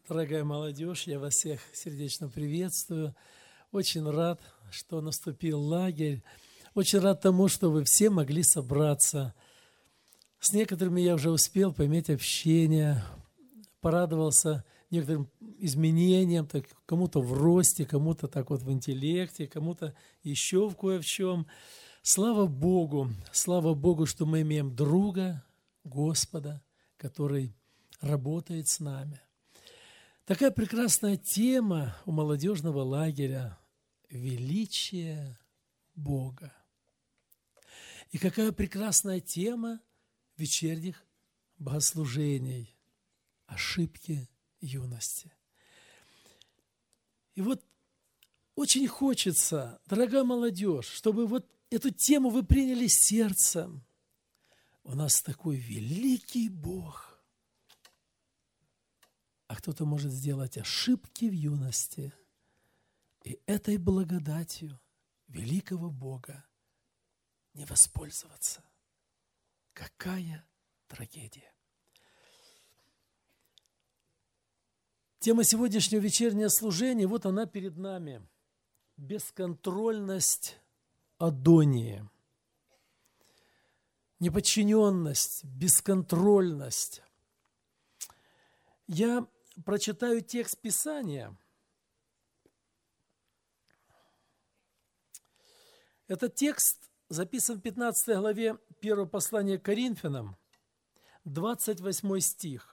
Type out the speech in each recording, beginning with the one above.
Дорогая молодежь, я вас всех сердечно приветствую. Очень рад, что наступил лагерь. Очень рад тому, что вы все могли собраться. С некоторыми я уже успел поиметь общение, порадовался некоторым изменениям, так, кому-то в росте, кому-то так вот в интеллекте, кому-то еще в кое в чем. Слава Богу, что мы имеем друга, Господа, который работает с нами. Такая прекрасная тема у молодежного лагеря – величие Бога. И какая прекрасная тема вечерних богослужений – ошибки юности. И вот очень хочется, дорогая молодежь, чтобы вот эту тему вы приняли сердцем. У нас такой великий Бог. А кто-то может сделать ошибки в юности. И этой благодатью великого Бога не воспользоваться. Какая трагедия! Тема сегодняшнего вечернего служения, вот она перед нами. Бесконтрольность Адонии. Неподчиненность, бесконтрольность. Я прочитаю текст Писания. Этот текст записан в 15 главе 1 послания к Коринфянам, 28 стих.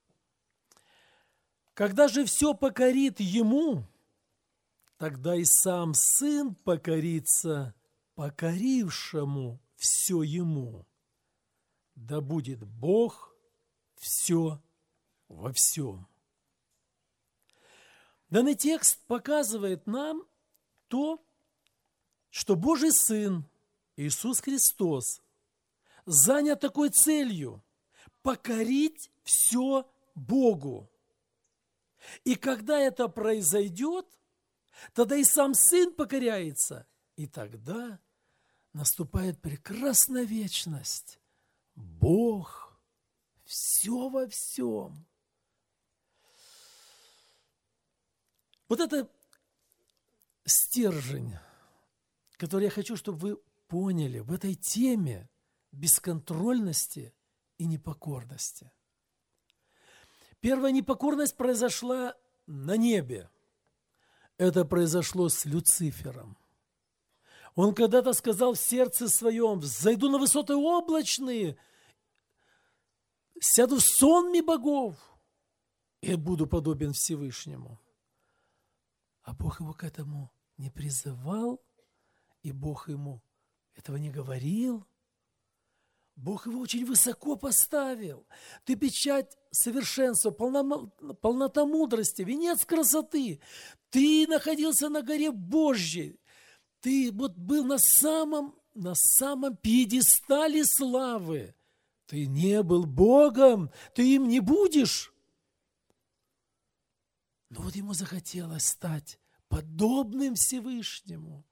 «Когда же все покорит Ему, тогда и сам Сын покорится покорившему все Ему. Да будет Бог все во всем». Данный текст показывает нам то, что Божий Сын Иисус Христос занят такой целью – покорить все Богу. И когда это произойдет, тогда и сам Сын покоряется, и тогда наступает прекрасная вечность. Бог все во всем. Вот это стержень, который я хочу, чтобы вы поняли в этой теме бесконтрольности и непокорности. Первая непокорность произошла на небе. Это произошло с Люцифером. Он когда-то сказал в сердце своем: «Взойду на высоты облачные, сяду в сонме богов и буду подобен Всевышнему». А Бог его к этому не призывал, и Бог ему этого не говорил. Бог его очень высоко поставил. Ты печать совершенства, полнота мудрости, венец красоты. Ты находился на горе Божьей. Ты вот был на самом пьедестале славы. Ты не был Богом, ты им не будешь. Но вот ему захотелось стать подобным Всевышнему.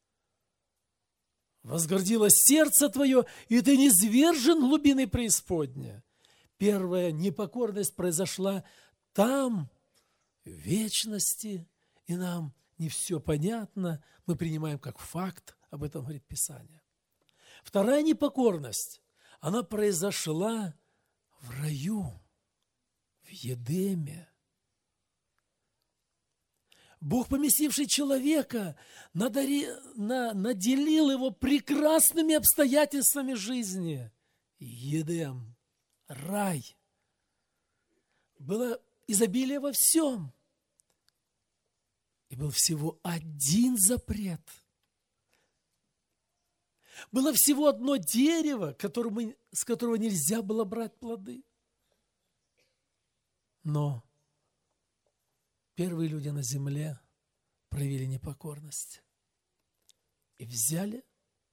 Возгордилось сердце твое, и ты низвержен глубины преисподня. Первая непокорность произошла там, в вечности, и нам не все понятно, мы принимаем как факт, об этом говорит Писание. Вторая непокорность, она произошла в раю, в Едеме. Бог, поместивший человека, наделил его прекрасными обстоятельствами жизни. Едем, рай. Было изобилие во всем. И был всего один запрет. Было всего одно дерево, с которого нельзя было брать плоды. Но первые люди на земле проявили непокорность. И взяли,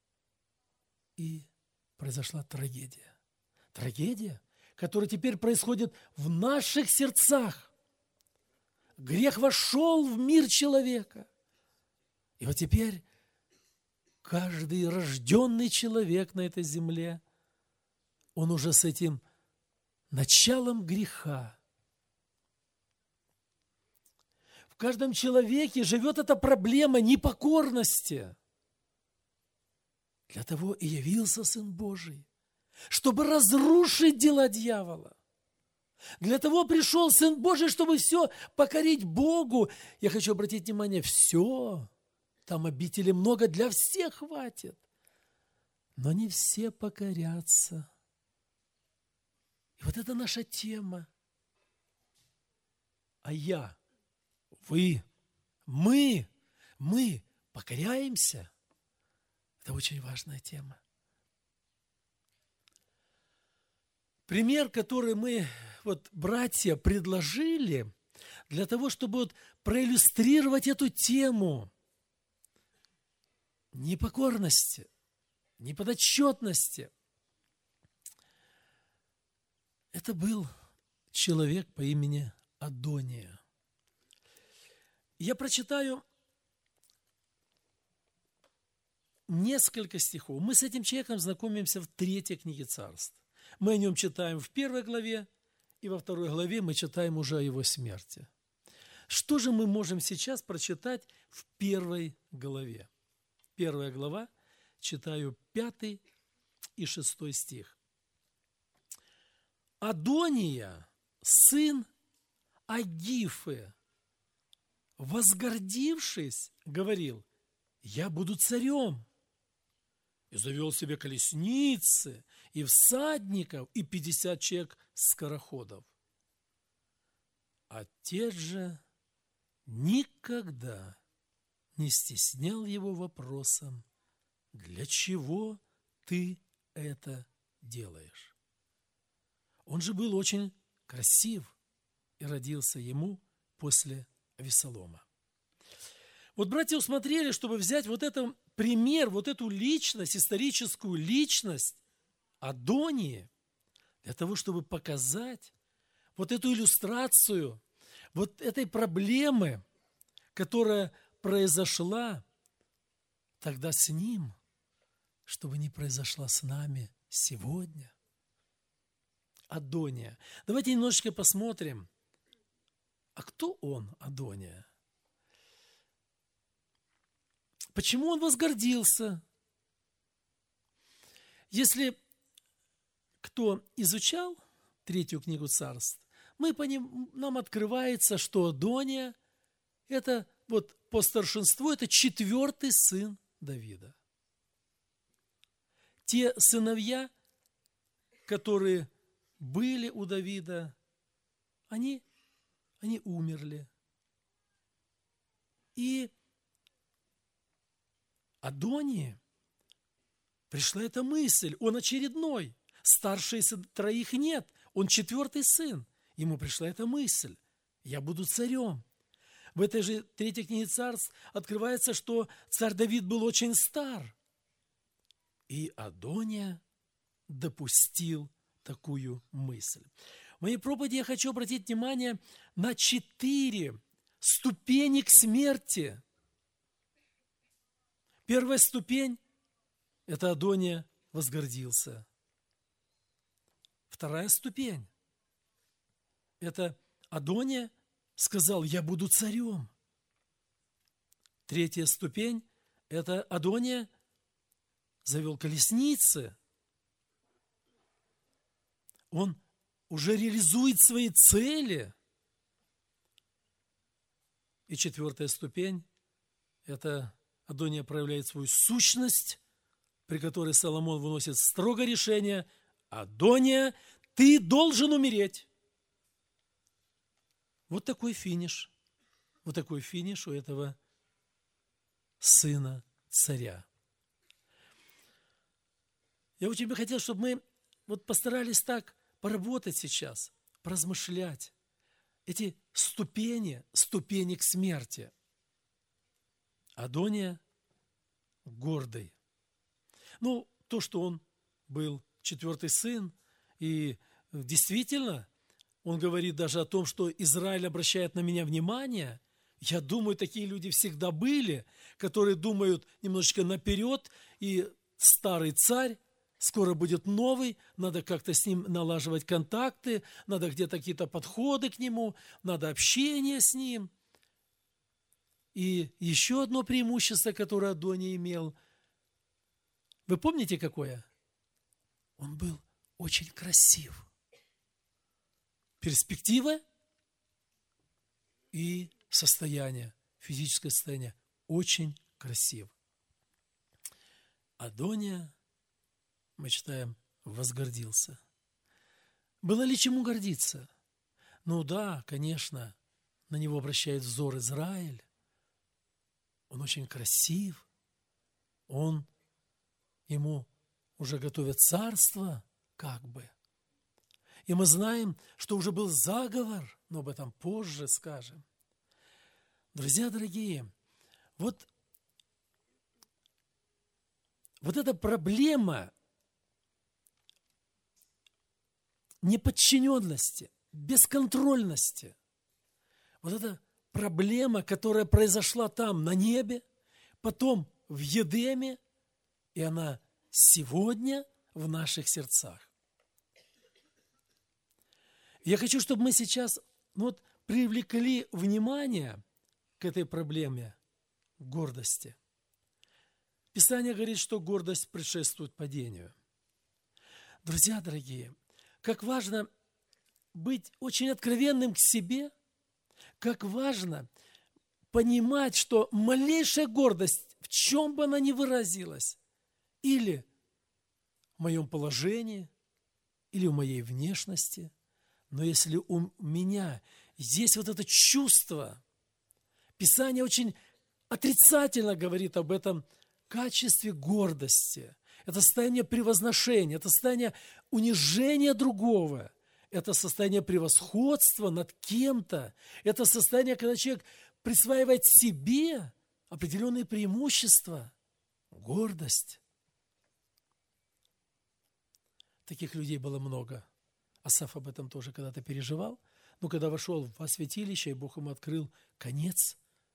и произошла трагедия. Трагедия, которая теперь происходит в наших сердцах. Грех вошел в мир человека. И вот теперь каждый рожденный человек на этой земле, он уже с этим началом греха каждом человеке живет эта проблема непокорности. Для того и явился Сын Божий, чтобы разрушить дела дьявола. Для того пришел Сын Божий, чтобы все покорить Богу. Я хочу обратить внимание, все, там обители много, для всех хватит. Но не все покорятся. И вот это наша тема. А я, вы, мы покоряемся. Это очень важная тема. Пример, который мы, братья, предложили для того, чтобы проиллюстрировать эту тему непокорности, неподотчетности. Это был человек по имени Адония. Я прочитаю несколько стихов. Мы с этим человеком знакомимся в 3 книге Царств. Мы о нем читаем в 1 главе, и во 2 главе мы читаем уже о его смерти. Что же мы можем сейчас прочитать в 1 главе? 1 глава, читаю 5 и 6 стих. Адония, сын Агифы, возгордившись, говорил: «Я буду царем». И завел себе колесницы, и всадников, и 50 человек скороходов. Отец же никогда не стеснял его вопросом: «Для чего ты это делаешь?» Он же был очень красив и родился ему после Авессалома. Братья усмотрели, чтобы взять этот пример, эту личность, историческую личность Адонии, для того, чтобы показать эту иллюстрацию этой проблемы, которая произошла тогда с ним, чтобы не произошла с нами сегодня. Адония. Давайте немножечко посмотрим, а кто он, Адония? Почему он возгордился? Если кто изучал 3 книгу Царств, нам открывается, что Адония – это по старшинству, это 4-й сын Давида. Те сыновья, которые были у Давида, они умерли. И Адонии пришла эта мысль, он очередной, старше из 3 нет, он 4-й сын. Ему пришла эта мысль: я буду царем. В этой же 3 книге Царств открывается, что царь Давид был очень стар. И Адония допустил такую мысль. В моей проповеди я хочу обратить внимание на 4 ступени к смерти. Первая ступень – это Адония возгордился. Вторая ступень – это Адония сказал: я буду царем. 3 ступень – это Адония завел колесницы. Он уже реализует свои цели. И 4 ступень – это Адония проявляет свою сущность, при которой Соломон выносит строгое решение: Адония, ты должен умереть. Такой финиш. Такой финиш у этого сына царя. Я очень бы хотел, чтобы мы постарались так поработать сейчас, поразмышлять. Эти ступени к смерти. Адония гордый. То, что он был 4-й сын, и действительно, он говорит даже о том, что Израиль обращает на меня внимание. Я думаю, такие люди всегда были, которые думают немножечко наперед, и старый царь, скоро будет новый, надо как-то с ним налаживать контакты, надо где-то какие-то подходы к нему, надо общение с ним. И еще одно преимущество, которое Адония имел, вы помните какое? Он был очень красив. Перспектива и состояние, физическое состояние очень красив. Адония, мы читаем, возгордился. Было ли чему гордиться? Ну да, конечно, на него обращает взор Израиль. Он очень красив. Ему уже готовят царство, как бы. И мы знаем, что уже был заговор, но об этом позже скажем. Друзья дорогие, вот эта проблема неподчиненности, бесконтрольности, вот эта проблема, которая произошла там на небе, потом в Едеме, и она сегодня в наших сердцах. Я хочу, чтобы мы сейчас привлекли внимание к этой проблеме гордости. Писание говорит, что гордость предшествует падению. Друзья дорогие, как важно быть очень откровенным к себе, как важно понимать, что малейшая гордость, в чем бы она ни выразилась, или в моем положении, или в моей внешности, но если у меня есть вот это чувство, Писание очень отрицательно говорит об этом качестве гордости. Это состояние превозношения, это состояние унижения другого, это состояние превосходства над кем-то, это состояние, когда человек присваивает себе определенные преимущества, гордость. Таких людей было много. Асаф об этом тоже когда-то переживал. Но когда вошел во святилище, и Бог ему открыл конец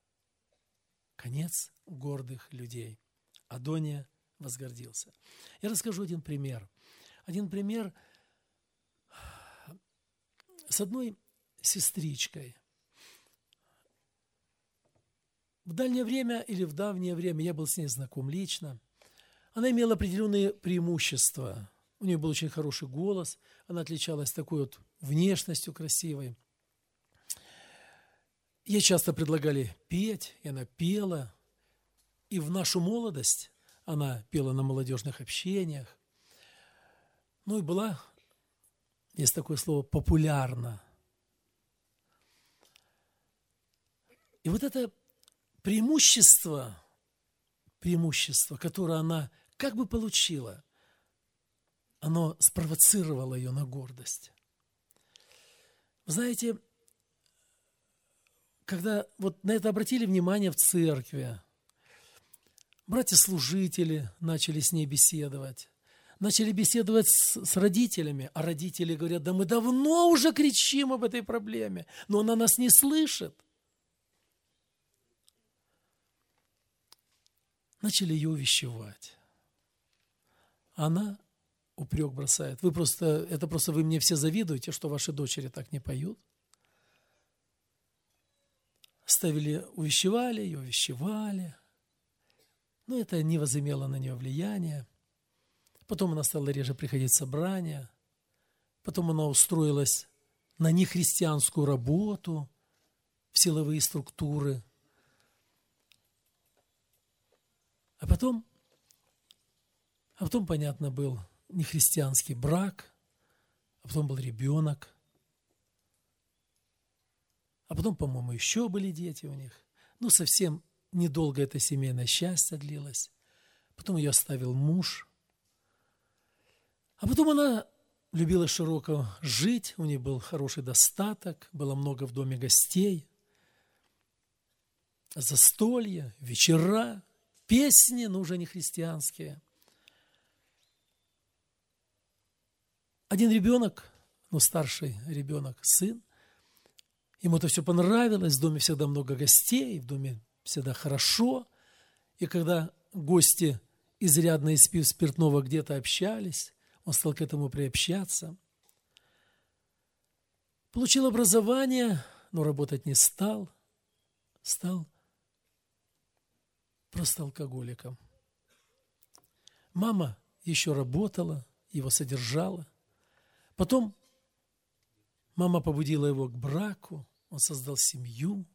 гордых людей. Адония возгордился. Я расскажу один пример. Один пример с одной сестричкой. В дальнее время или в давнее время я был с ней знаком лично. Она имела определенные преимущества. У нее был очень хороший голос, она отличалась такой вот внешностью красивой. Ей часто предлагали петь, и она пела. И в нашу молодость она пела на молодежных общениях. Ну и была, есть такое слово, популярна. И вот это преимущество, которое она как бы получила, оно спровоцировало ее на гордость. Вы знаете, когда вот на это обратили внимание в церкви, братья-служители начали с ней беседовать, начали беседовать с родителями, а родители говорят, да мы давно уже кричим об этой проблеме, но она нас не слышит. Начали ее увещевать. Она упрек бросает. Это просто вы мне все завидуете, что ваши дочери так не поют. Увещевали ее. Но это не возымело на нее влияния. Потом она стала реже приходить в собрания. Потом она устроилась на нехристианскую работу, в силовые структуры. А потом, понятно, был нехристианский брак, а потом был ребенок, а потом, по-моему, еще были дети у них. Ну, совсем недолго это семейное счастье длилось. Потом ее оставил муж. А потом она любила широко жить, у нее был хороший достаток, было много в доме гостей, застолья, вечера, песни, но уже не христианские. Один ребенок, старший ребенок, сын, ему это все понравилось, в доме всегда много гостей, в доме всегда хорошо. И когда гости, изрядно испив спиртного, где-то общались, он стал к этому приобщаться. Получил образование, но работать не стал. Стал просто алкоголиком. Мама еще работала, его содержала. Потом мама побудила его к браку, он создал семью.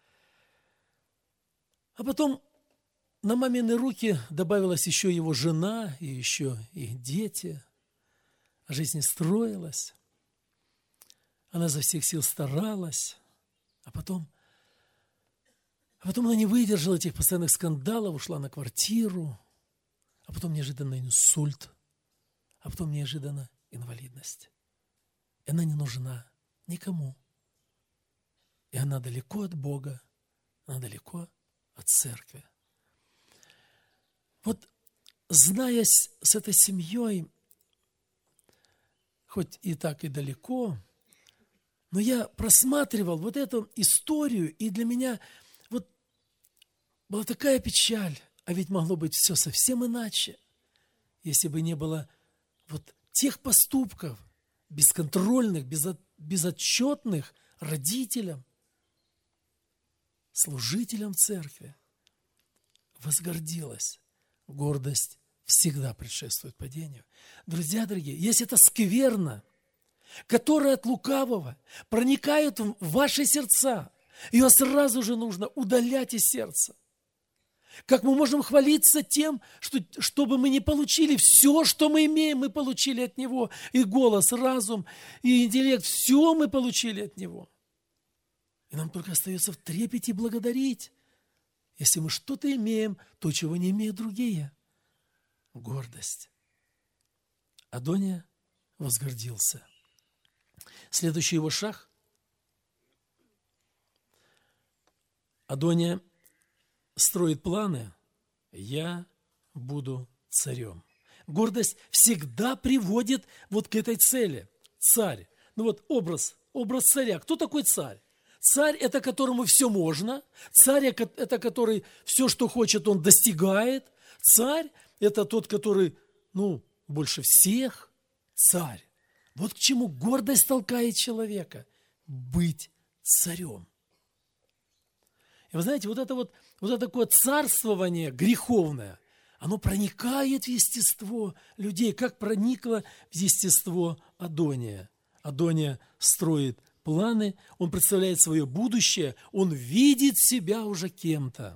А потом на мамины руки добавилась еще его жена и еще их дети. А жизнь не строилась. Она изо всех сил старалась. А потом она не выдержала этих постоянных скандалов, ушла на квартиру. А потом неожиданно инсульт. А потом неожиданно инвалидность. И она не нужна никому. И она далеко от Бога, она далеко от церкви. Вот, зная с этой семьей, хоть и так и далеко, но я просматривал вот эту историю, и для меня вот была такая печаль, а ведь могло быть все совсем иначе, если бы не было вот тех поступков бесконтрольных, безотчетных родителям, служителям церкви. Возгордилась. Гордость всегда предшествует падению. Друзья дорогие, если это скверно, которая от лукавого проникает в ваши сердца, ее сразу же нужно удалять из сердца. Как мы можем хвалиться тем, чтобы мы не получили все, что мы имеем, мы получили от Него. И голос, разум, и интеллект, все мы получили от Него. И нам только остается в трепете благодарить, если мы что-то имеем, то, чего не имеют другие. Гордость. Адония возгордился. Следующий его шаг. Адония строит планы. Я буду царем. Гордость всегда приводит вот к этой цели. Царь. Ну вот образ царя. Кто такой царь? Царь – это которому все можно. Царь – это который все, что хочет, он достигает. Царь – это тот, который, больше всех. Царь. Вот к чему гордость толкает человека – быть царем. И вы знаете, вот это такое царствование греховное, оно проникает в естество людей, как проникло в естество Адония. Адония строит планы, он представляет свое будущее, он видит себя уже кем-то.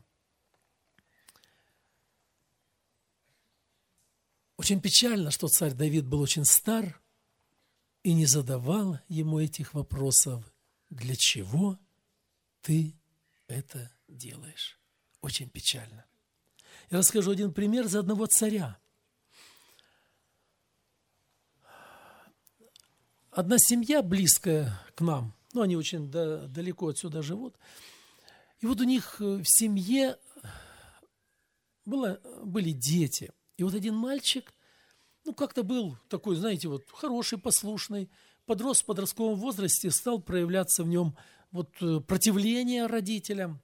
Очень печально, что царь Давид был очень стар и не задавал ему этих вопросов. Для чего ты это делаешь? Очень печально. Я расскажу один пример за одного царя. Одна семья, близкая к нам, они очень далеко отсюда живут, и вот у них в семье были дети. И вот один мальчик, как-то был такой, знаете, хороший, послушный, подрос в подростковом возрасте, стал проявляться в нем противление родителям.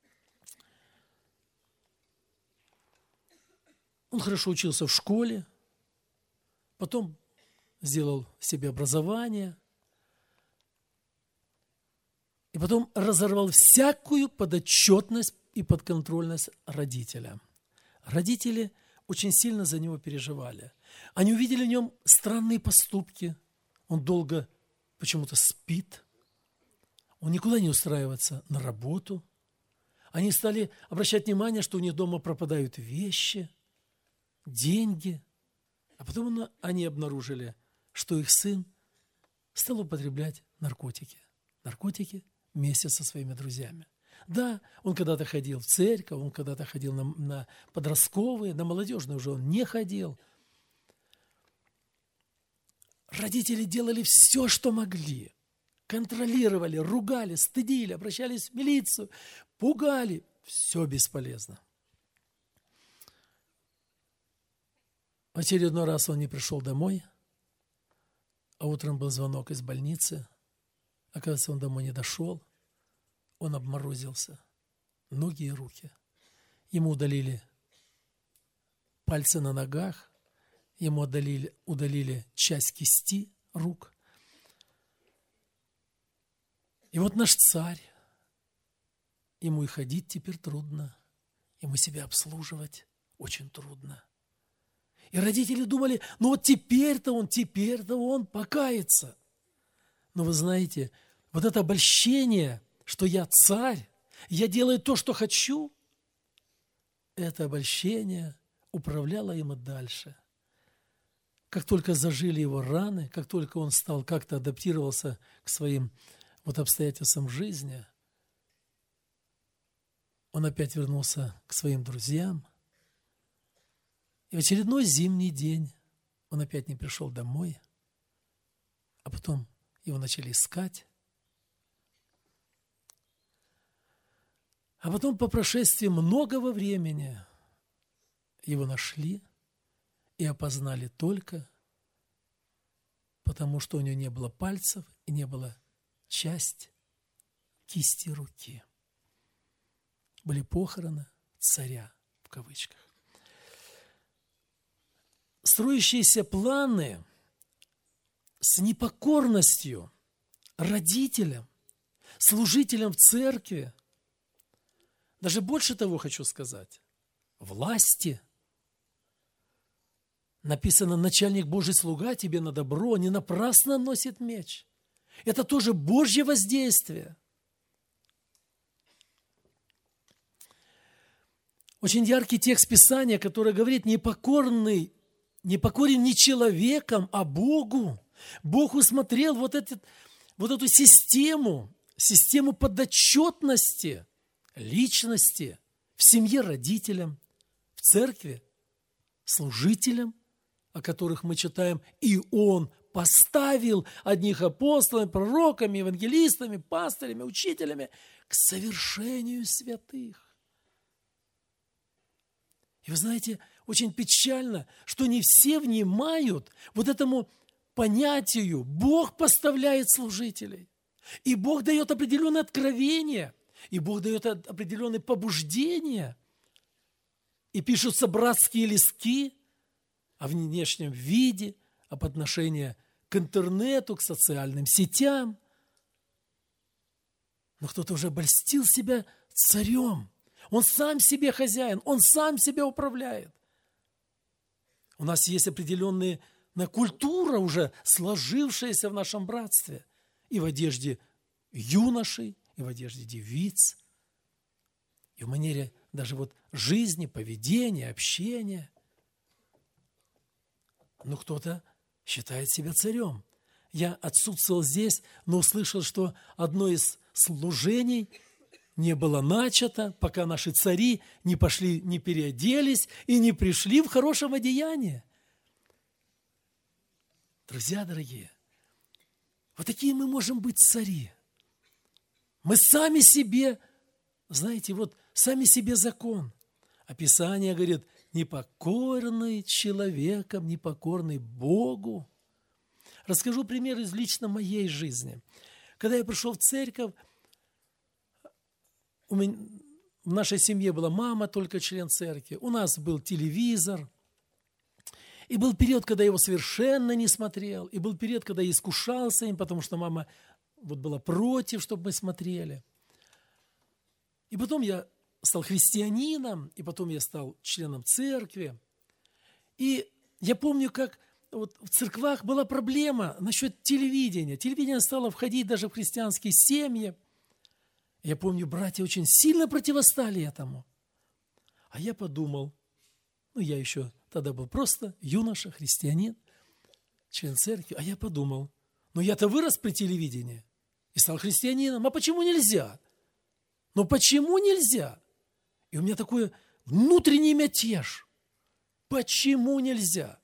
Он хорошо учился в школе, потом сделал себе образование, и потом разорвал всякую подотчетность и подконтрольность родителям. Родители очень сильно за него переживали. Они увидели в нем странные поступки. Он долго почему-то спит. Он никуда не устраивается на работу. Они стали обращать внимание, что у них дома пропадают вещи, деньги. А потом они обнаружили, что их сын стал употреблять наркотики. Наркотики вместе со своими друзьями. Да, он когда-то ходил в церковь, он когда-то ходил на подростковые, на молодежные уже он не ходил. Родители делали все, что могли. Контролировали, ругали, стыдили, обращались в милицию, пугали. Все бесполезно. В очередной раз он не пришел домой, а утром был звонок из больницы. Оказывается, он домой не дошел. Он обморозился, ноги и руки. Ему удалили пальцы на ногах, ему удалили часть кисти рук. И вот наш царь, ему и ходить теперь трудно, ему себя обслуживать очень трудно. И родители думали, ну вот теперь-то он покается. Но вы знаете, вот это обольщение, что я царь, я делаю то, что хочу, это обольщение управляло им и дальше. Как только зажили его раны, как только он стал как-то адаптировался к своим обстоятельствам жизни, он опять вернулся к своим друзьям. И в очередной зимний день он опять не пришел домой, а потом его начали искать. А потом по прошествии многого времени его нашли и опознали только потому, что у него не было пальцев и не было части кисти руки. Были похороны царя, в кавычках. Строящиеся планы с непокорностью родителям, служителям в церкви, даже больше того хочу сказать, власти. Написано, начальник Божий слуга тебе на добро не напрасно носит меч. Это тоже Божье воздействие. Очень яркий текст Писания, который говорит, непокорен не человеком, а Богу. Бог усмотрел вот эту систему подотчетности личности в семье родителям, в церкви служителям, о которых мы читаем, и Он поставил одних апостолами, пророками, евангелистами, пастырями, учителями к совершению святых. И вы знаете, очень печально, что не все внимают вот этому понятию. Бог поставляет служителей. И Бог дает определенное откровение, и Бог дает определенные побуждения. И пишутся братские листки о внешнем виде, об отношении к интернету, к социальным сетям. Но кто-то уже обольстил себя царем. Он сам себе хозяин, он сам себя управляет. У нас есть определенная культура уже сложившаяся в нашем братстве. И в одежде юношей, и в одежде девиц, и в манере даже жизни, поведения, общения. Но кто-то считает себя царем. Я отсутствовал здесь, но услышал, что одно из служений не было начато, пока наши цари не пошли, не переоделись и не пришли в хорошем одеянии. Друзья дорогие, вот такие мы можем быть цари. Мы сами себе, знаете, сами себе закон. А Писание говорит, непокорный человеком, непокорный Богу. Расскажу пример из лично моей жизни. Когда я пришел в церковь, в нашей семье была мама, только член церкви. У нас был телевизор. И был период, когда я его совершенно не смотрел. И был период, когда я искушался им, потому что мама была против, чтобы мы смотрели. И потом я стал христианином, и потом я стал членом церкви. И я помню, как в церквах была проблема насчет телевидения. Телевидение стало входить даже в христианские семьи. Я помню, братья очень сильно противостали этому. А я подумал, я еще тогда был просто юноша, христианин, член церкви, а я подумал, я-то вырос при телевидении и стал христианином, а почему нельзя? Почему нельзя? И у меня такой внутренний мятеж. Почему нельзя?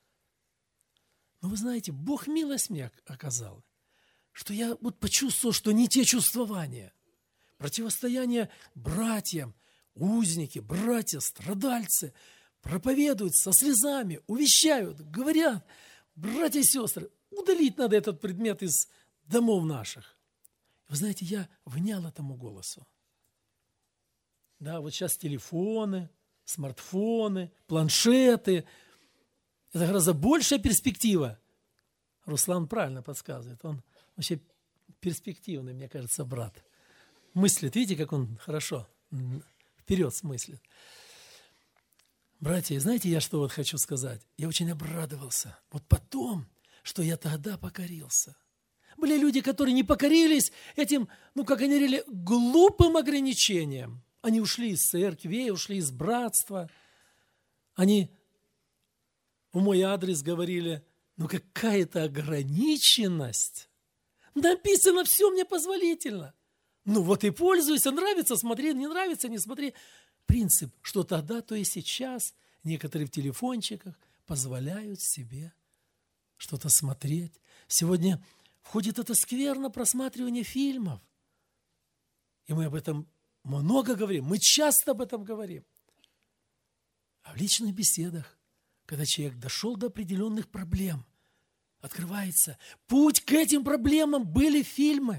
Вы знаете, Бог милость мне оказал, что я почувствовал, что не те чувствования. Противостояние братьям, узники, братья, страдальцы проповедуют со слезами, увещают, говорят, братья и сестры, удалить надо этот предмет из домов наших. Вы знаете, я внял этому голосу. Да, сейчас телефоны, смартфоны, планшеты. Это гораздо большая перспектива. Руслан правильно подсказывает. Он вообще перспективный, мне кажется, брат. Мыслит, видите, как он хорошо вперед смыслит. Братья, знаете, я что вот хочу сказать? Я очень обрадовался. Вот потом, что я тогда покорился. Были люди, которые не покорились этим, как они говорили, глупым ограничениям. Они ушли из церкви, ушли из братства. Они в мой адрес говорили, какая-то ограниченность. Написано, все мне позволительно. Вот и пользуйся, нравится, смотри, не нравится, не смотри. Принцип, что тогда, то и сейчас некоторые в телефончиках позволяют себе что-то смотреть. Сегодня входит это скверно просматривание фильмов. И мы об этом много говорим, мы часто об этом говорим. А в личных беседах, когда человек дошел до определенных проблем, открывается путь к этим проблемам, были фильмы.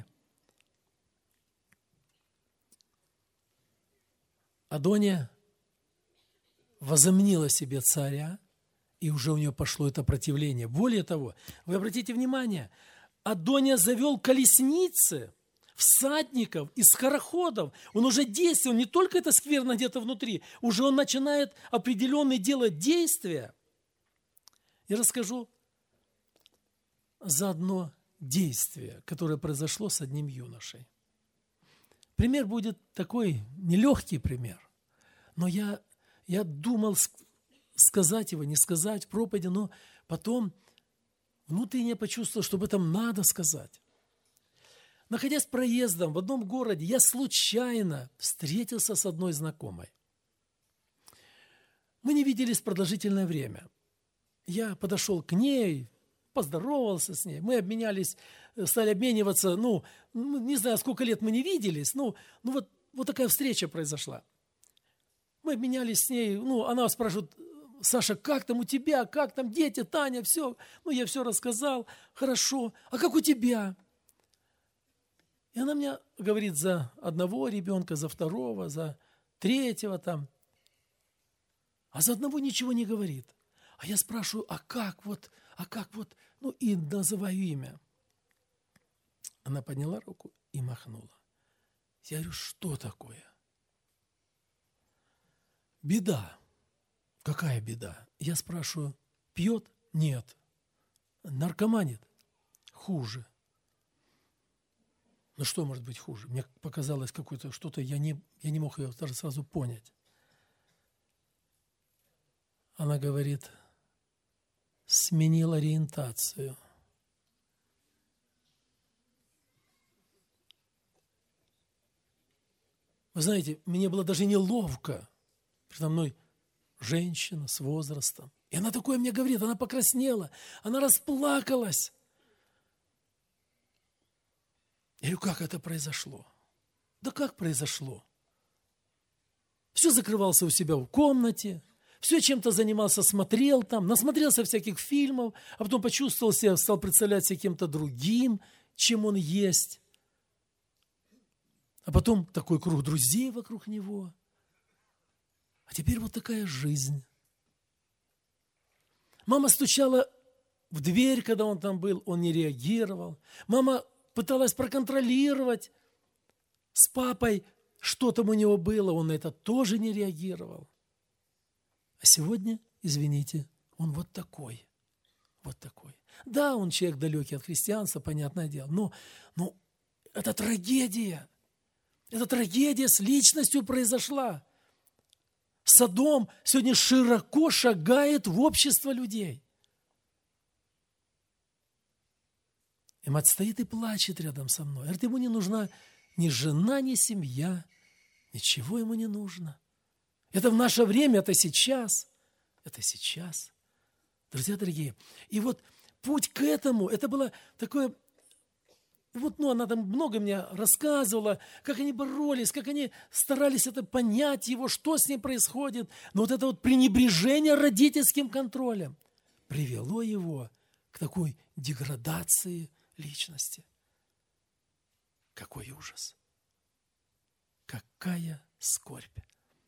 Адония возомнила себе царя, и уже у нее пошло это противление. Более того, вы обратите внимание, Адония завел колесницы, всадников и скороходов. Он уже действует, он не только это скверно где-то внутри, уже он начинает определенные делать действия. Я расскажу за одно действие, которое произошло с одним юношей. Пример будет такой нелегкий пример, но я думал сказать его, не сказать в проповеди, но потом внутренне почувствовал, что об этом надо сказать. Находясь проездом в одном городе, я случайно встретился с одной знакомой. Мы не виделись продолжительное время. Я подошел к ней, поздоровался с ней, мы обменялись, стали обмениваться, не знаю, сколько лет мы не виделись, вот такая встреча произошла. Мы обменялись с ней, она спрашивает, Саша, как там у тебя, как там дети, Таня, все. Я все рассказал, хорошо, а как у тебя? И она мне говорит за одного ребенка, за второго, за третьего там, а за одного ничего не говорит. А я спрашиваю, а как вот, и называю имя. Она подняла руку и махнула. Я говорю, что такое? Беда. Какая беда? Я спрашиваю, пьет? Нет. Наркоманит? Хуже. Что может быть хуже? Мне показалось какое-то что-то, я не мог ее даже сразу понять. Она говорит, сменил ориентацию. Вы знаете, мне было даже неловко. Передо мной женщина с возрастом. И она такое мне говорит, она покраснела, она расплакалась. Я говорю, как это произошло? Да как произошло? Все закрывался у себя в комнате, все чем-то занимался, смотрел там, насмотрелся всяких фильмов, а потом почувствовал себя, стал представлять себя кем-то другим, чем он есть. А потом такой круг друзей вокруг него. А теперь вот такая жизнь. Мама стучала в дверь, когда он там был, он не реагировал. Мама пыталась проконтролировать с папой, что там у него было, он на это тоже не реагировал. А сегодня, извините, он вот такой. Вот такой. Да, он человек далекий от христианства, понятное дело, но это трагедия. Эта трагедия с личностью произошла. Содом сегодня широко шагает в общество людей. И мать стоит и плачет рядом со мной. Говорит, ему не нужна ни жена, ни семья. Ничего ему не нужно. Это в наше время, это сейчас. Это сейчас. Друзья дорогие. И вот путь к этому, это было такое... она там много мне рассказывала, как они боролись, как они старались это понять его, что с ним происходит. Но вот это вот пренебрежение родительским контролем привело его к такой деградации личности. Какой ужас! Какая скорбь!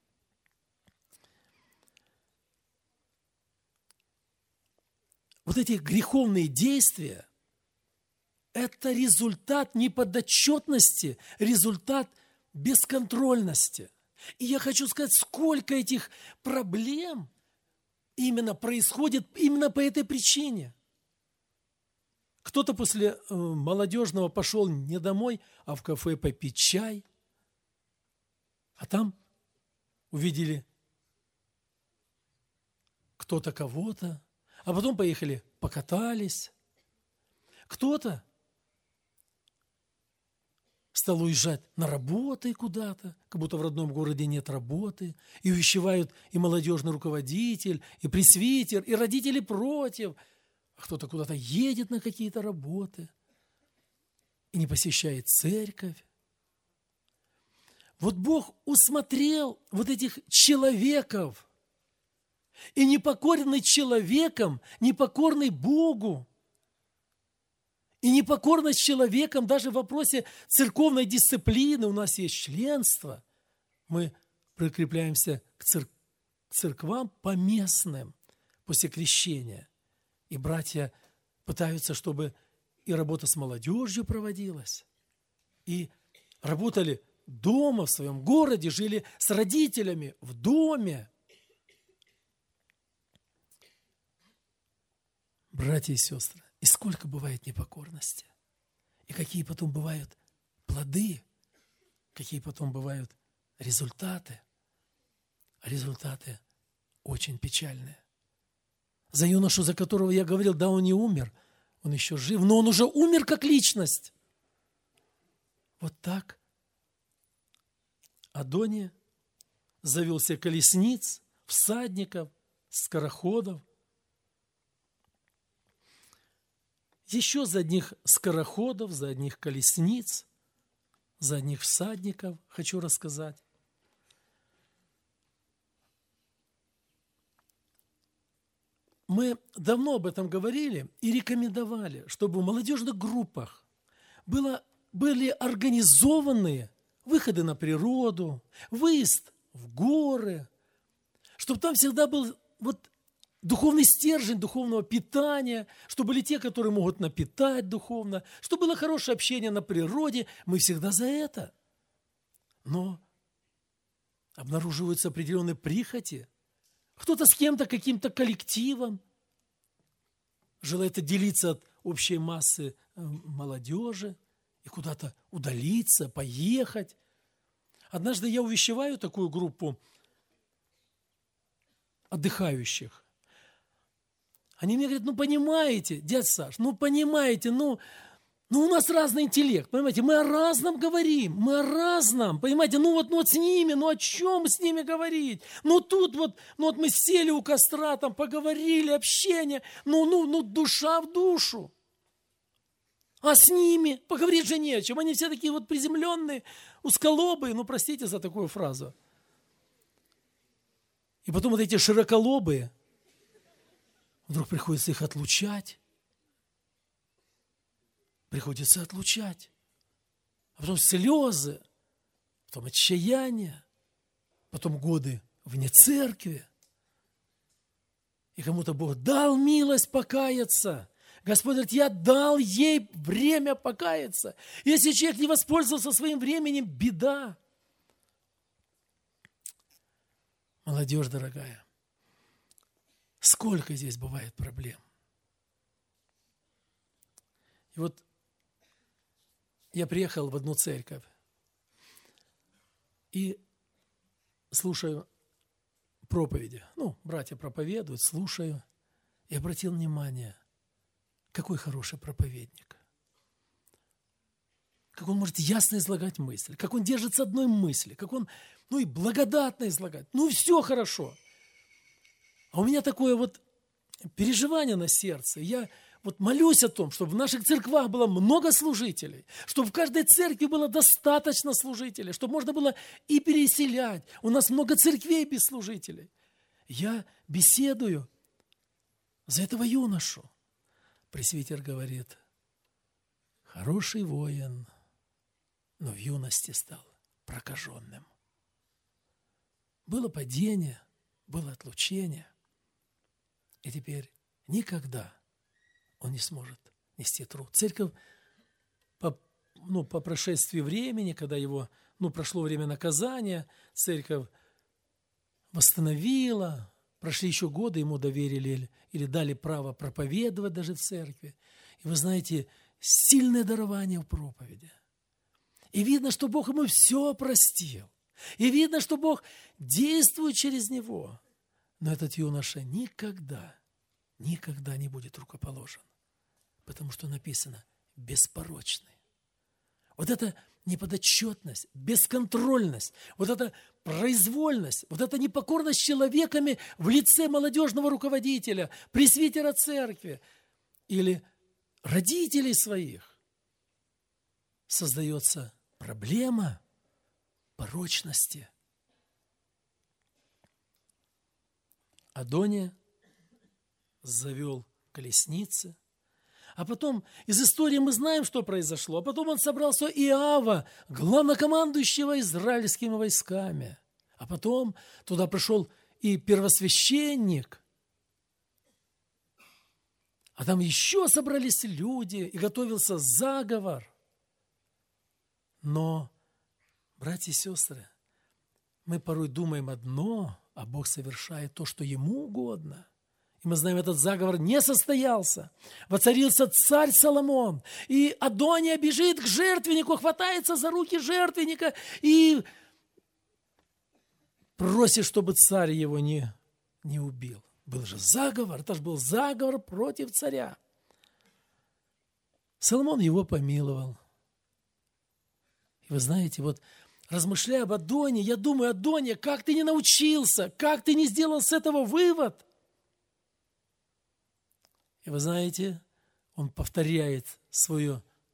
Вот эти греховные действия – это результат неподотчетности, результат бесконтрольности. И я хочу сказать, сколько этих проблем именно происходит именно по этой причине. Кто-то после молодежного пошел не домой, а в кафе попить чай, а там увидели кто-то кого-то, а потом поехали, покатались. Кто-то стал уезжать на работы куда-то, как будто в родном городе нет работы, и увещевают и молодежный руководитель, и пресвитер, и родители против, а кто-то куда-то едет на какие-то работы и не посещает церковь. Вот Бог усмотрел вот этих человеков, и непокорный человеком, непокорный Богу, и непокорность человеком даже в вопросе церковной дисциплины. У нас есть членство. Мы прикрепляемся к церквам поместным после крещения. И братья пытаются, чтобы и работа с молодежью проводилась, и работали дома, в своем городе, жили с родителями в доме. Братья и сестры, и сколько бывает непокорности, и какие потом бывают плоды, какие потом бывают результаты. А результаты очень печальные. За юношу, за которого я говорил, да, он не умер, он еще жив, но он уже умер как личность. Вот так Адония завел себе колесниц, всадников, скороходов. Еще за одних скороходов, за одних колесниц, за одних всадников хочу рассказать. Мы давно об этом говорили и рекомендовали, чтобы в молодежных группах были организованы выходы на природу, выезд в горы, чтобы там всегда был вот духовный стержень духовного питания, чтобы были те, которые могут напитать духовно, чтобы было хорошее общение на природе. Мы всегда за это. Но обнаруживаются определенные прихоти. Кто-то с кем-то, каким-то коллективом желает отделиться от общей массы молодежи и куда-то удалиться, поехать. Однажды я увещеваю такую группу отдыхающих. Они мне говорят, понимаете, дядя Саш, понимаете, у нас разный интеллект, понимаете, мы о разном говорим, мы о разном, понимаете, вот с ними, о чем с ними говорить? Тут мы сели у костра, там поговорили, общение, душа в душу. А с ними поговорить же не о чем, они все такие приземленные, узколобые, простите за такую фразу. И потом эти широколобые, вдруг приходится их отлучать. Приходится отлучать. А потом слезы, потом отчаяние, потом годы вне церкви. И кому-то Бог дал милость покаяться. Господь говорит, я дал ей время покаяться. Если человек не воспользовался своим временем, беда. Молодежь дорогая, сколько здесь бывает проблем. И я приехал в одну церковь и слушаю проповеди. Братья проповедуют, слушаю. И обратил внимание, какой хороший проповедник. Как он может ясно излагать мысль, как он держится одной мысли, как он, и благодатно излагать. Все хорошо. А у меня такое переживание на сердце. Я молюсь о том, чтобы в наших церквах было много служителей, чтобы в каждой церкви было достаточно служителей, чтобы можно было и переселять. У нас много церквей без служителей. Я беседую за этого юношу. Пресвитер говорит, хороший воин, но в юности стал прокаженным. Было падение, было отлучение, и теперь никогда он не сможет нести труд. Церковь по прошествии времени, когда его прошло время наказания, церковь восстановила, прошли еще годы, ему доверили или дали право проповедовать даже в церкви. И вы знаете, сильное дарование в проповеди. И видно, что Бог ему все простил. И видно, что Бог действует через него. Но этот юноша никогда не будет рукоположен. Потому что написано «беспорочный». Вот эта неподотчетность, бесконтрольность, вот эта произвольность, вот эта непокорность человеками в лице молодежного руководителя, пресвитера церкви или родителей своих, создается проблема порочности. Адония завел колесницы, а потом из истории мы знаем, что произошло. А потом он собрался Иава, главнокомандующего израильскими войсками. А потом туда пришел и первосвященник. А там еще собрались люди, и готовился заговор. Но, братья и сестры, мы порой думаем одно, а Бог совершает то, что Ему угодно. И мы знаем, этот заговор не состоялся. Воцарился царь Соломон. И Адония бежит к жертвеннику, хватается за руки жертвенника и просит, чтобы царь его не убил. Был же заговор, это же был заговор против царя. Соломон его помиловал. И вы знаете, вот размышляя об Адонии, я думаю, Адония, как ты не научился, как ты не сделал с этого вывод? И вы знаете, он повторяет свои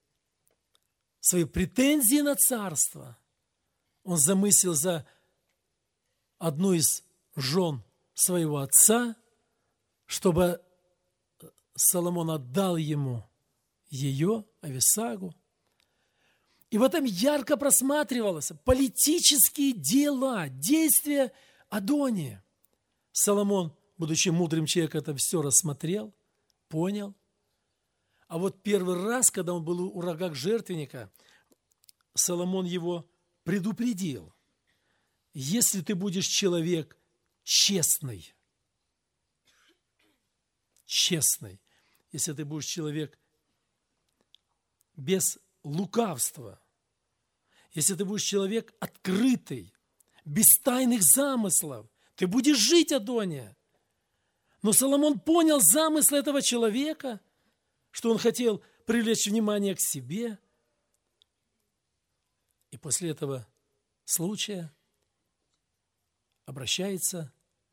претензии на царство. Он замыслил за одну из жен своего отца, чтобы Соломон отдал ему ее, Ависагу. И в этом ярко просматривалось политические дела, действия Адонии. Соломон, будучи мудрым человеком, это все рассмотрел, понял. А вот первый раз, когда он был у рогах жертвенника, Соломон его предупредил. Если ты будешь человек честный, если ты будешь человек без лукавства, если ты будешь человек открытый, без тайных замыслов, ты будешь жить, Адония. Но Соломон понял замысл этого человека, что он хотел привлечь внимание к себе. И после этого случая обращается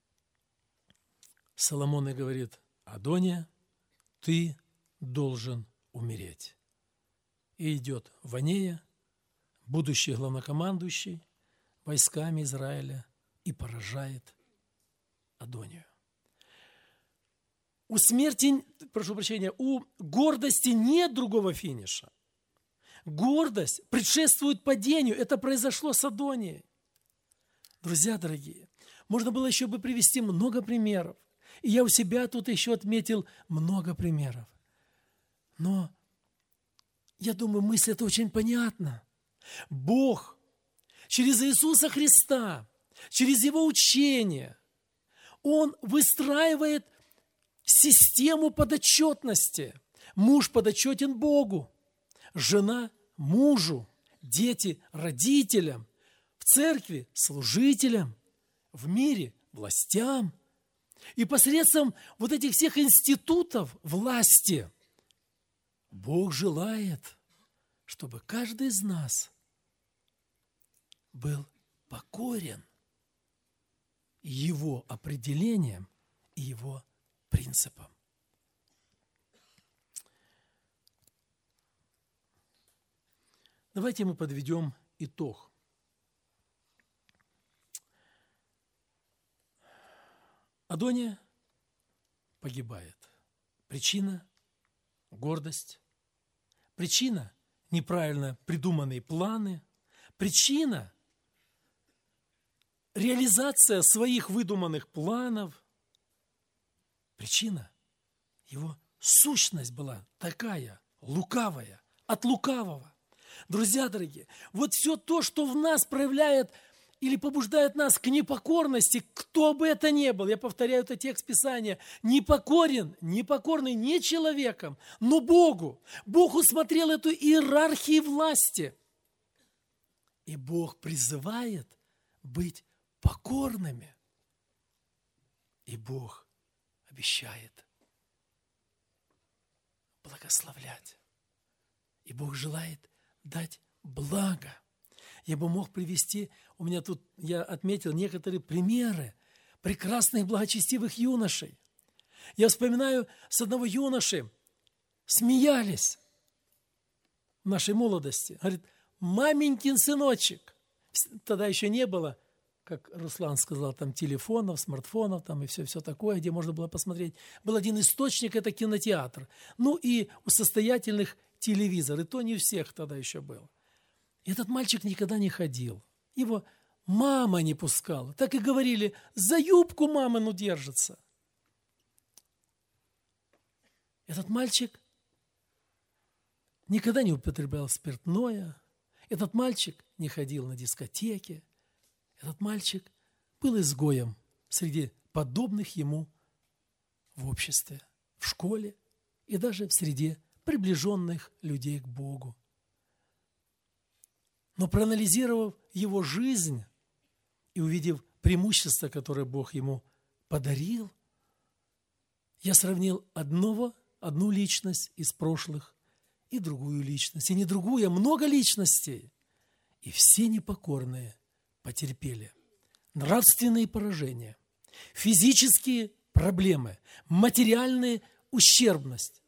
Соломон и говорит: Адония, ты должен умереть. И идет Ванея, будущий главнокомандующий войсками Израиля, и поражает Адонию. У гордости нет другого финиша. Гордость предшествует падению. Это произошло с Адонией. Друзья дорогие, можно было еще бы привести много примеров. И я у себя тут еще отметил много примеров. Но я думаю, мысль эта очень понятна. Бог через Иисуса Христа, через Его учение, Он выстраивает систему подотчетности. Муж подотчетен Богу, жена мужу, дети родителям, в церкви служителям, в мире властям. И посредством вот этих всех институтов власти Бог желает, чтобы каждый из нас был покорен Его определениям и Его принципам. Давайте мы подведем итог. Адония погибает. Причина – гордость. Причина – неправильно придуманные планы. Причина – реализация своих выдуманных планов. Причина – его сущность была такая, лукавая, от лукавого. Друзья дорогие, вот все то, что в нас проявляет или побуждает нас к непокорности, кто бы это ни был, я повторяю, это текст Писания, непокорный не человеком, но Богу. Бог усмотрел эту иерархию власти. И Бог призывает быть покорными. И Бог обещает благословлять. И Бог желает дать благо. Я бы мог привести, у меня тут, я отметил некоторые примеры прекрасных благочестивых юношей. Я вспоминаю, с одного юноши смеялись в нашей молодости. Говорит, маменькин сыночек. Тогда еще не было, как Руслан сказал, там телефонов, смартфонов там и все такое, где можно было посмотреть. Был один источник, это кинотеатр. Ну и у состоятельных телевизор, и то не у всех тогда еще был. И этот мальчик никогда не ходил. Его мама не пускала. Так и говорили, за юбку мамину держится. Этот мальчик никогда не употреблял спиртное. Этот мальчик не ходил на дискотеки. Этот мальчик был изгоем среди подобных ему в обществе, в школе и даже в среде приближенных людей к Богу. Но проанализировав его жизнь и увидев преимущества, которые Бог ему подарил, я сравнил одну личность из прошлых и другую личность. И не другую, а много личностей. И все непокорные потерпели нравственные поражения, физические проблемы, материальная ущербность,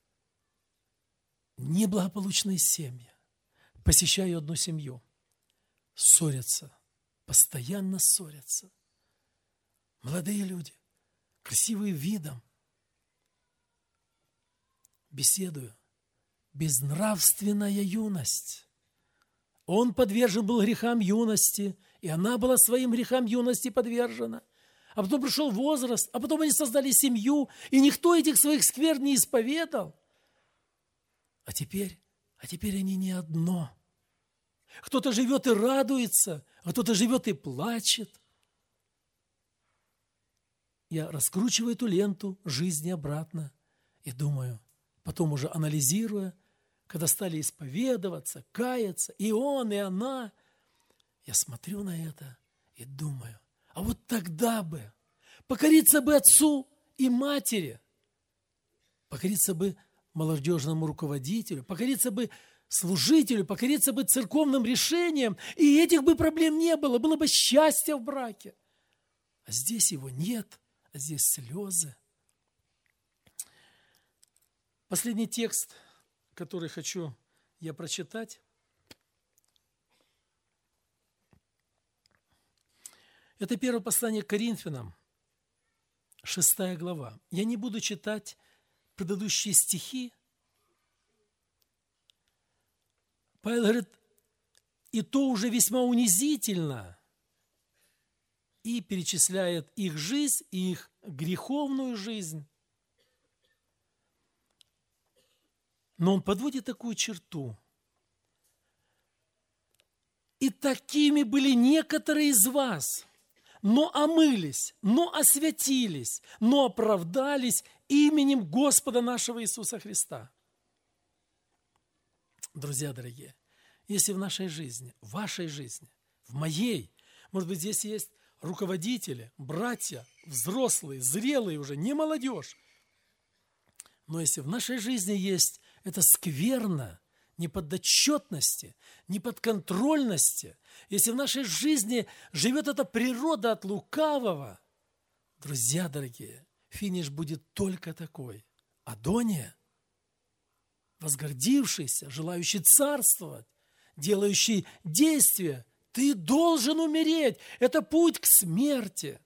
неблагополучные семьи. Посещаю одну семью, ссорятся, постоянно ссорятся. Молодые люди, красивые видом, беседую, безнравственная юность. Он подвержен был грехам юности, и она была своим грехам юности подвержена. А потом пришел возраст, а потом они создали семью, и никто этих своих сквер не исповедал. А теперь они не одно. Кто-то живет и радуется, а кто-то живет и плачет. Я раскручиваю эту ленту жизни обратно и думаю, потом уже анализируя, когда стали исповедоваться, каяться, и он, и она, я смотрю на это и думаю, а вот тогда бы покориться бы отцу и матери, покориться бы молодежному руководителю, покориться бы служителю, покориться бы церковным решениям, и этих бы проблем не было, было бы счастье в браке. А здесь его нет, а здесь слезы. Последний текст, который хочу я прочитать, это первое послание к Коринфянам, 6 глава. Я не буду читать предыдущие стихи. Павел говорит, и то уже весьма унизительно, и перечисляет их жизнь, их греховную жизнь. Но он подводит такую черту. И такими были некоторые из вас, но омылись, но освятились, но оправдались именем Господа нашего Иисуса Христа. Друзья дорогие, если в нашей жизни, в вашей жизни, в моей, может быть, здесь есть руководители, братья, взрослые, зрелые уже, не молодежь, но если в нашей жизни есть это скверно, неподотчетности, неподконтрольности, если в нашей жизни живет эта природа от лукавого, друзья дорогие, финиш будет только такой. Адония, возгордившийся, желающий царствовать, делающий действия, ты должен умереть. Это путь к смерти.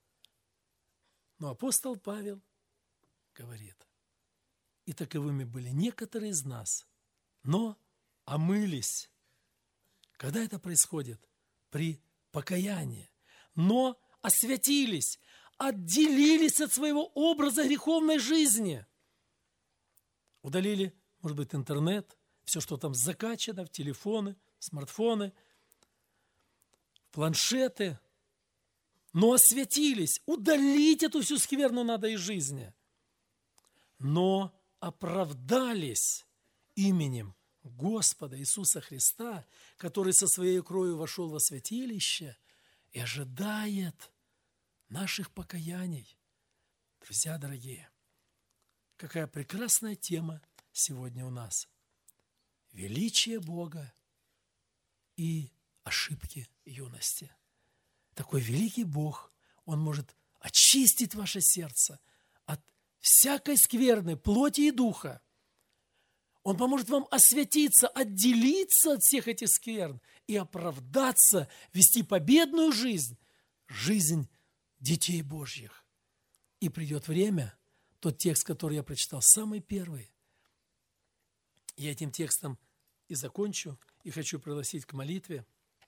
Но апостол Павел говорит, и таковыми были некоторые из нас, но омылись. Когда это происходит? При покаянии. Но освятились, отделились от своего образа греховной жизни. Удалили, может быть, интернет, все, что там закачано, в телефоны, смартфоны, планшеты. Но освятились. Удалить эту всю скверну надо из жизни. Но оправдались именем Господа Иисуса Христа, который со своей кровью вошел во святилище и ожидает наших покаяний. Друзья дорогие, какая прекрасная тема сегодня у нас. Величие Бога и ошибки юности. Такой великий Бог, Он может очистить ваше сердце от всякой скверны, плоти и духа. Он поможет вам освятиться, отделиться от всех этих скверн и оправдаться, вести победную жизнь, жизнь детей Божьих. И придет время, тот текст, который я прочитал, самый первый. Я этим текстом и закончу, и хочу пригласить к молитве.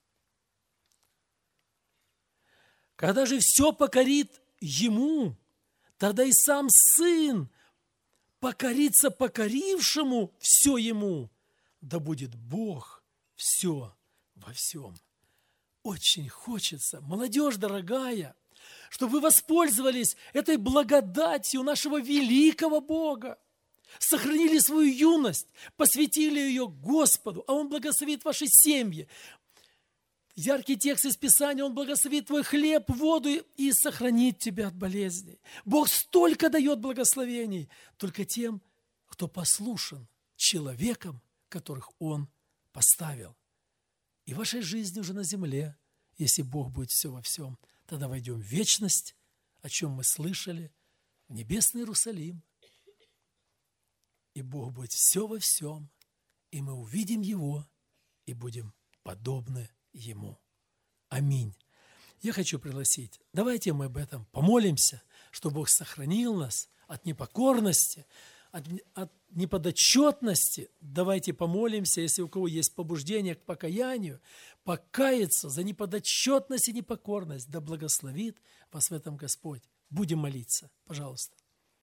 Когда же все покорит Ему, тогда и сам Сын покорится покорившему все Ему, да будет Бог все во всем. Очень хочется, молодежь дорогая, чтобы вы воспользовались этой благодатью нашего великого Бога, сохранили свою юность, посвятили ее Господу, а Он благословит ваши семьи. Яркий текст из Писания, Он благословит твой хлеб, воду и сохранит тебя от болезней. Бог столько дает благословений только тем, кто послушен человеком, которых Он поставил. И в вашей жизни уже на земле, если Бог будет все во всем, тогда войдем в вечность, о чем мы слышали, в небесный Иерусалим. И Бог будет все во всем, и мы увидим Его, и будем подобны Ему. Аминь. Я хочу пригласить, давайте мы об этом помолимся, чтобы Бог сохранил нас от непокорности, от неподотчетности. Давайте помолимся, если у кого есть побуждение к покаянию, покаяться за неподотчетность и непокорность, да благословит вас в этом Господь. Будем молиться, пожалуйста.